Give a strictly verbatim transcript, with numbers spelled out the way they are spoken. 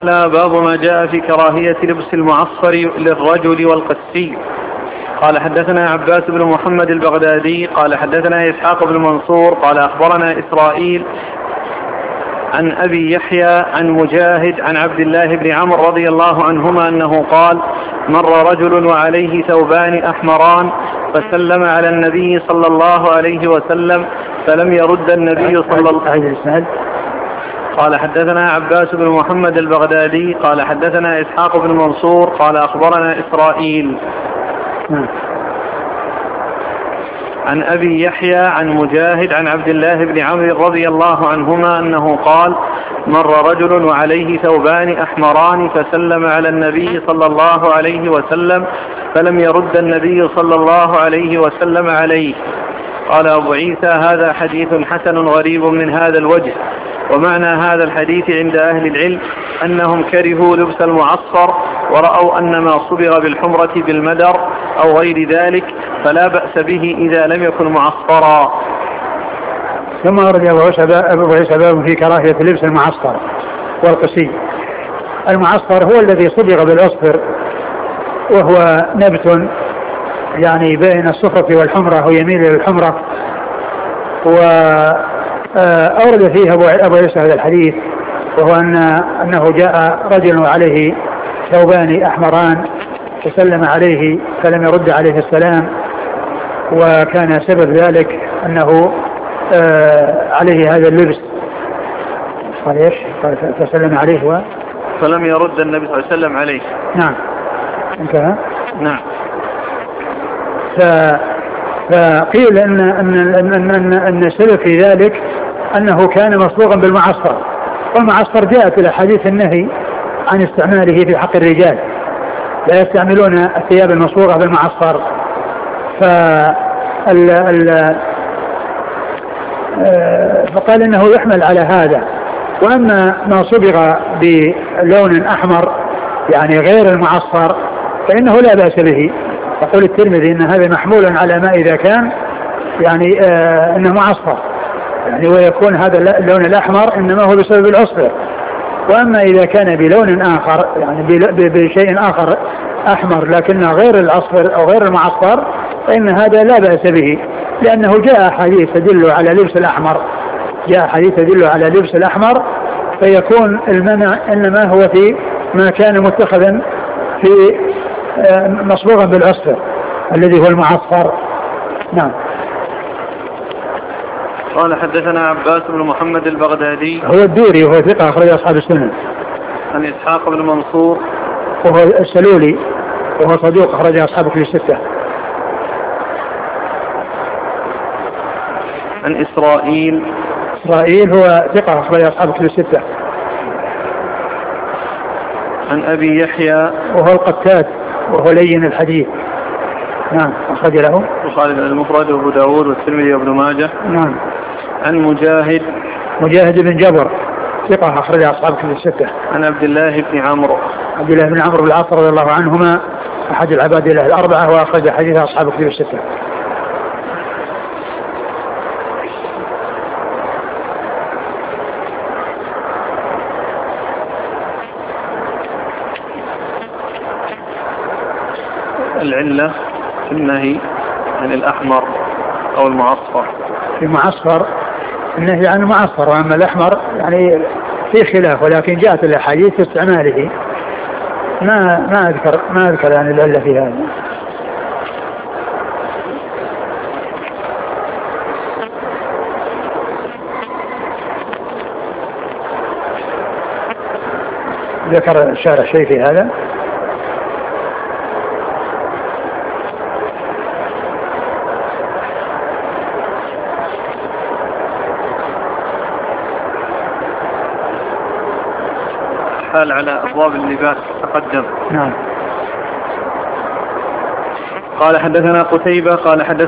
لا باب ما جاء في كراهية لبس المعصفر للرجل والقسي. قال حدثنا عباس بن محمد البغدادي قال حدثنا إسحاق بن منصور قال أخبرنا إسرائيل عن أبي يحيى عن مجاهد عن عبد الله بن عمرو رضي الله عنهما أنه قال: مر رجل وعليه ثوبان أحمران فسلم على النبي صلى الله عليه وسلم فلم يرد النبي صلى الله عليه وسلم. قال حدثنا عباس بن محمد البغدادي قال حدثنا إسحاق بن منصور قال أخبرنا إسرائيل عن أبي يحيى عن مجاهد عن عبد الله بن عمرو رضي الله عنهما أنه قال: مر رجل وعليه ثوبان أحمران فسلم على النبي صلى الله عليه وسلم فلم يرد النبي صلى الله عليه وسلم عليه. قال أبو عيسى: هذا حديث حسن غريب من هذا الوجه. ومعنى هذا الحديث عند أهل العلم أنهم كرهوا لبس المعصفر ورأوا أن ما صبغ بالحمرة بالمدر أو غير ذلك فلا بأس به إذا لم يكن معصفرا. ثم أرد أبو عيسى باب في كراهية لبس المعصفر والقسي. المعصفر هو الذي صبغ بالأصفر وهو نبت يعني بين الصفرة والحمرة ويميل إلى الحمرة. وأورد فيه أبو عيسى هذا الحديث وهو أن أنه جاء رجل عليه ثوبان أحمران فسلم عليه فلم يرد عليه السلام، وكان سبب ذلك أنه عليه هذا اللبس. قال إيش؟ قال فسلم عليه و فلم يرد النبي صلى الله عليه وسلم عليه. نعم انتهى. نعم. ف... فقيل أن أن أن أن, أن السبب في ذلك أنه كان مصبوغا بالمعصفر، والمعصفر جاءت إلى حديث النهي عن استعماله في حق الرجال، لا يستعملون الثياب المصبوغة بالمعصفر. فال ال... فقال إنه يحمل على هذا. وأما ما صبغ بلون أحمر يعني غير المعصفر فإنه لا بأس به. يقول الترمذي إن هذا محمول على ما إذا كان يعني آه إنه معصفر يعني، ويكون هذا اللون الأحمر إنما هو بسبب العصفر. وأما إذا كان بلون آخر يعني بشيء آخر أحمر لكنه غير العصفر أو غير المعصفر فإن هذا لا بأس به، لأنه جاء حديث تدل على لبس الأحمر جاء حديث تدل على لبس الأحمر فيكون المنع إنما هو في ما كان متخذا في مصبوغا بالعصفر الذي هو المعصفر. نعم. قال حدثنا عباس بن محمد البغدادي هو الدوري وهو ثقة أخرج أصحاب السنن. عن إسحاق بن منصور وهو السلولي وهو صدوق أخرج أصحاب في الستة. عن إسرائيل إسرائيل هو ثقة أخرج أصحاب في الستة. عن أبي يحيى وهو القتات وهو لين الحديث. نعم أخرج له البخاري المفرد وأبو داود والترمذي وابن ماجه. نعم. عن مجاهد مجاهد بن جبر ثقة أخرج أصحاب في الستة. عن عبد الله بن عمرو عبد الله بن عمرو بن العاص رضي الله عنهما أحد العباد له الأربعة وأخرج حديث أصحاب في الستة. العلة في النهي عن الأحمر أو المعصفر. في المعصفر النهي عن المعصفر، وأما الأحمر يعني في خلاف، ولكن جاءت الأحاديث في استعماله. ما ما أذكر ما أذكر يعني العلة في هذا. ذكر الشارع شيء في هذا؟ حال على أبواب اللباس تقدم. نعم. قال حدثنا قتيبة قال حدثنا